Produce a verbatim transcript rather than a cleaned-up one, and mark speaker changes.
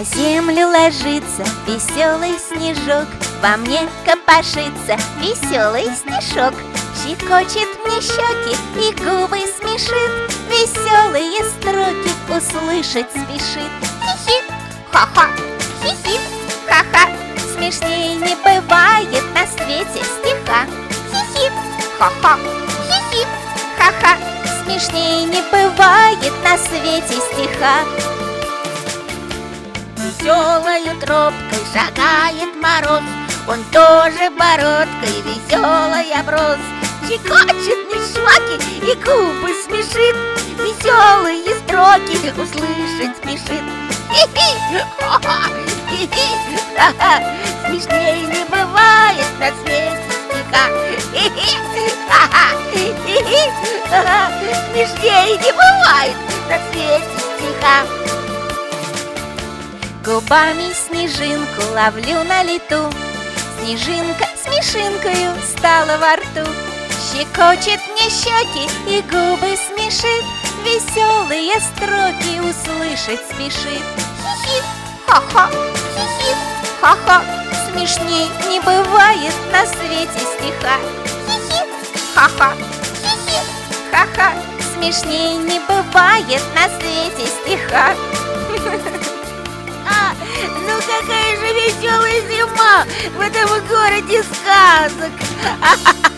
Speaker 1: На землю ложится веселый снежок, во мне копошится веселый стишок. Щекочет мне щеки и губы смешит, веселые строки услышать спешит. Хи-хи, ха-ха, хи-хи, ха-ха, смешней не бывает на свете стиха. Хи-хи, ха-ха, хи-хи, ха-ха, смешней не бывает на свете стиха.
Speaker 2: Веселою тропкой шагает мороз, он тоже бородкой веселый оброс. Щекочет мне щеки и губы смешит, веселые строки услышать спешит. Хи-хи, ха-ха, хи-хи, ха-ха, смешней не бывает на свете стиха. Хи-хи, ха-ха, хи-хи, ха-ха, смешней не бывает на свете стиха.
Speaker 1: Губами снежинку ловлю на лету, снежинка смешинкою стала во рту. Щекочет мне щеки и губы смешит, веселые строки услышать спешит. Хи-хи, ха-ха, хи-хи, ха-ха, смешней не бывает на свете стиха. Хи-хи, ха-ха, хи-хи, ха-ха, смешней не бывает на свете стиха.
Speaker 2: А, ну какая же веселая зима в этом городе сказок!